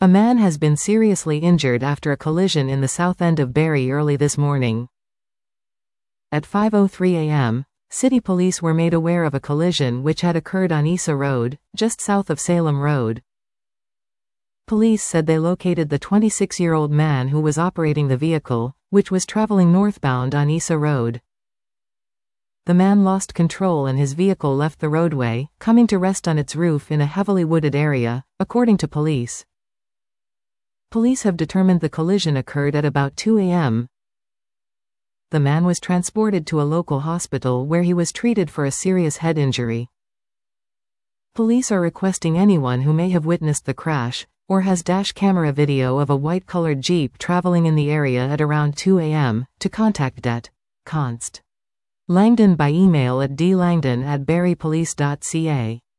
A man has been seriously injured after a collision in the south end of Barrie early this morning. At 5:03 a.m., City Police were made aware of a collision which had occurred on Isa Road, just south of Salem Road. Police said they located the 26-year-old man who was operating the vehicle, which was traveling northbound on Isa Road. The man lost control and his vehicle left the roadway, coming to rest on its roof in a heavily wooded area, according to police. Police have determined the collision occurred at about 2 a.m. The man was transported to a local hospital where he was treated for a serious head injury. Police are requesting anyone who may have witnessed the crash, or has dash camera video of a white-colored Jeep traveling in the area at around 2 a.m., to contact Det. Const. Langdon by email at dlangdon@barriepolice.ca.